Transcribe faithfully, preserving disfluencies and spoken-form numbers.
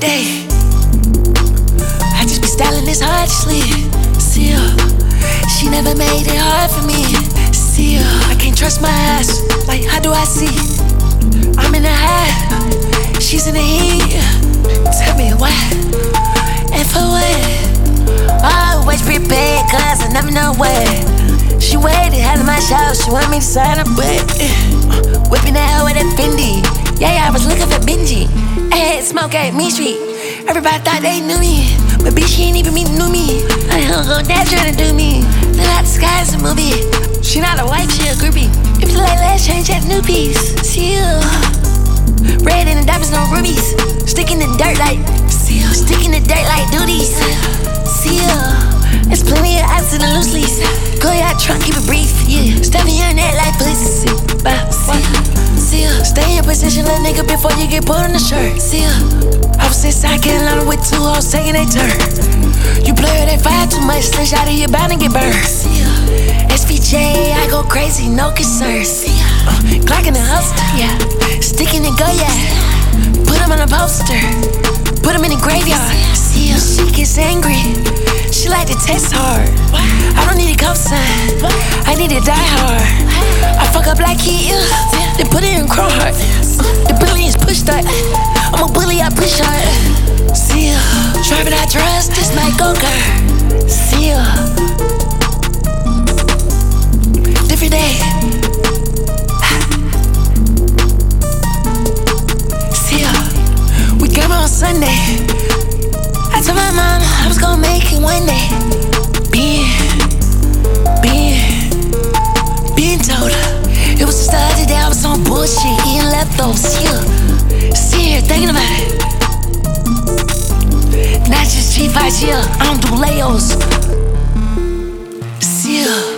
day. I just be styling this hard to sleep. See her, she never made it hard for me. See her, I can't trust my eyes. Like, how do I see? I'm in the high, she's in the heat. Tell me why, and for what? Always prepared, cause I never know what. She waited, had in my show, she want me to sign her butt. uh, Whipping that hoe with that Fendi. Yeah, yeah, I was looking for Benji. I had smoke at Mean Street. Everybody thought they knew me, but bitch, she ain't even meet knew me. I hung on that trying to do me. Look like the sky is a movie. She not a wife, she a groupie. If you like last change, that new piece. See ya. Red in the diamonds, no rubies. Stick in the dirt like, see ya. Stick in the dirt like duties. See ya. There's plenty of ice in the loose leaves. Go out trunk, keep it brief, yeah. Stuffing your neck like pussy. Bye, see ya. See ya. Stay in position, little nigga, before you get put on the shirt. See ya. I was inside Carolina with two hoes taking their turn. You play with that fire too much, slish out of your bound and get burned. See ya. S V J, I go crazy, no concerns. See ya. Uh, Glock in the holster, yeah. Stick in the go, yeah. Put him on a poster, put him in the graveyard. See ya. She gets angry, she like to test hard. I don't need a cosign, I need to die hard. I fuck up like he is, then put it in chrome heart. The bully is push start, I'm a bully, I push hard. See ya, driving I trust, this might go girl. See ya, different day. See ya, we got on Sunday. I told my mom I was gonna make it one day. Being, being, being told her it was just the other day I was on bullshit, eating leftovers. Yeah, see her thinking about it. Not just G five, yeah, I don't do layos. See ya.